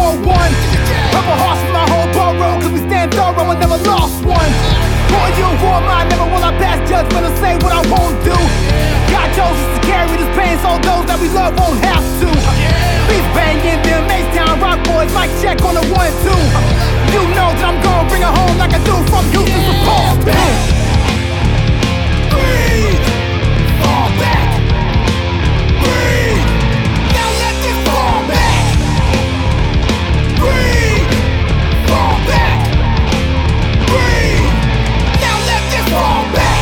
4-1. Purple hearts from my whole borough, cause we stand thorough and never lost one. For you, for mine, never will I pass judgment or say what I won't do. God chose us to carry this pain, so those that we love won't have to. Beats banging, them H-Town rock boys, mic check on the 1-2. You know that I'm gonna bring it home like I do from Houston to Boston. Breathe, fall back. Breathe, now let this fall back. Breathe, fall back. Breathe, now let this fall back.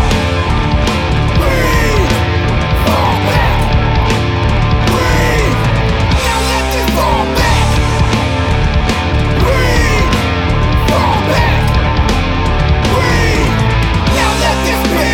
Breathe, fall back. Breathe, now let this fall back. Breathe, fall back. Breathe, now let this be.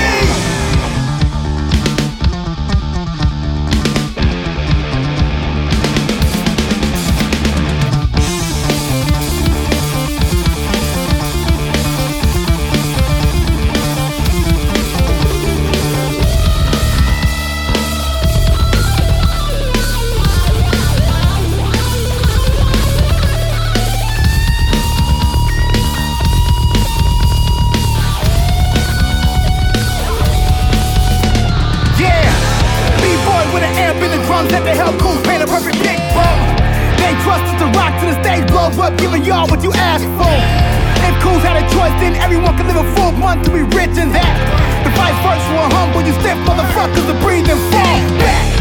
Let the hell cool paint a perfect pick, bro. They trust us to rock to the stage, blow up, giving y'all what you asked for. If Cool's had a choice, then everyone can live a full month to be rich in that. The vice versa, we're humble, you stiff motherfuckers to breathe and fall back.